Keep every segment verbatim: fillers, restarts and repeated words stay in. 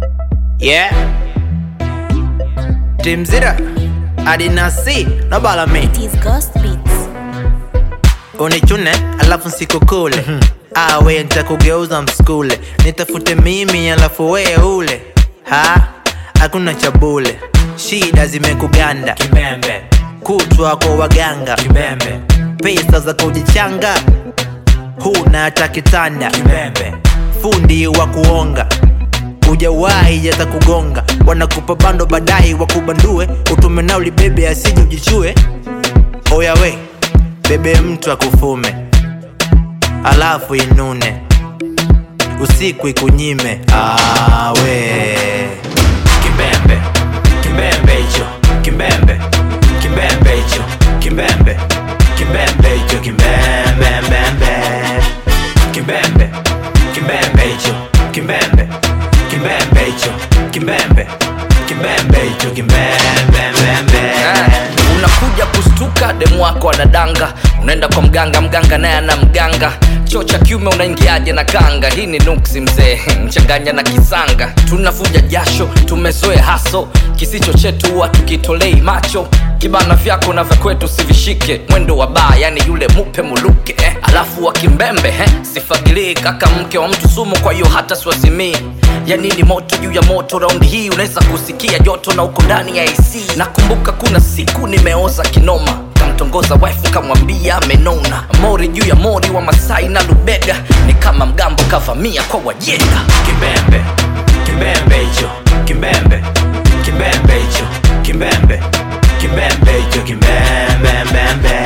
Yeah. Team Zira Adinasi no bala me. It is Ghost Beats. Unichune alafu nsikukule. mm -hmm. Ah we nitakugeuza mskule. Nitafute mimi alafu we ule. Ha? Hakuna chabule. Shida zimekuganda Kibembe, kutwa kwa waganga kibembe, pesa za kujichanga, huna hata kitanda. kibembe, Fundi wa kuonga hujawahi hata kugonga, wanakupa bando badai wakubandue, utume nauli bebe asije ujichue. Oya we bebe mtu akufume alafu inune usiku ikunyime. Ah we kibembe, kibembe hicho, kibembe, kibembe hicho, kibembe, kibembe hicho, kibembe, mbembe, kibembe, kibembe hicho, kibembe, kibembe hicho, kibembe, kibembe hicho, kibembe, mbembe. Unakuja kustuka demu wako anadanga, unaenda kwa mganga, mganga naye ana mganga. Choo cha kiume unaingiaje na kanga? Hii ni nuksi mzee, mchanganya na kisanga. Tunavuja jasho, tumezoea haso, kisicho chetu huwa tukitolei macho. Kibana vyako na vya kwetu sivishike, mwendo wa baa yani yule mupe muluke eh. Alafu wa kimbembe eh, sifagili kaka mke wa mtu sumu, kwa hiyo hata siwazimii. Yani ni moto juu ya moto, raundi hii unaweza kusikia joto na uko ndani ya A C. Nakumbuka kuna siku nimeoza kinoma, kamtongoza wife kamwambia amenona. Mori juu ya mori wa Masai na Lubega, ni kama mgambo kavamia kwa wajenda. Kibembe, kibembe hicho, kibembe, kibembe hicho, kibembe, kibembe hicho, kibembe, mbembe,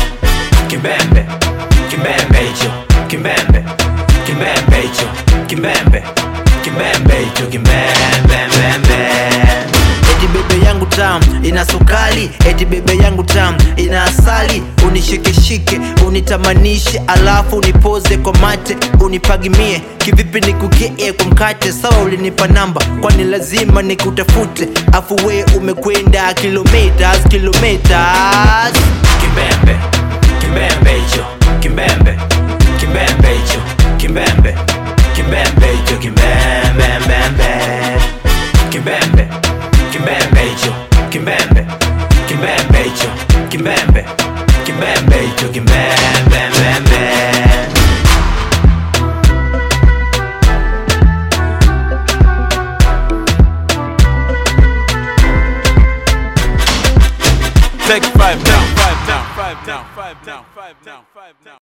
kibembe, kibembe hicho, kibembe, kibembe hicho, kibembe, kibembe hicho, kibembe, mbembe. eti bebe yangu tam ina sukali, eti bebe yangu tam ina asali. Unishikeshike unitamanishe alafu unipoze kwa mate, unipagimie kivipi nikukee kwa mkate. Sawa ulinipa namba kwani lazima nikutafute, afu we umekwenda kilometers kilometers. Kibembe, kibembe hicho, kibembe, kibembe hicho, kibembe, kibembe hicho, kibembe, mbembe, kibembe, kibembe hicho, kibembe, kibembe hicho, kibembe, kibembe hicho, kibembe, mbembe. Take five down, five down, five down, five down, five down, five down.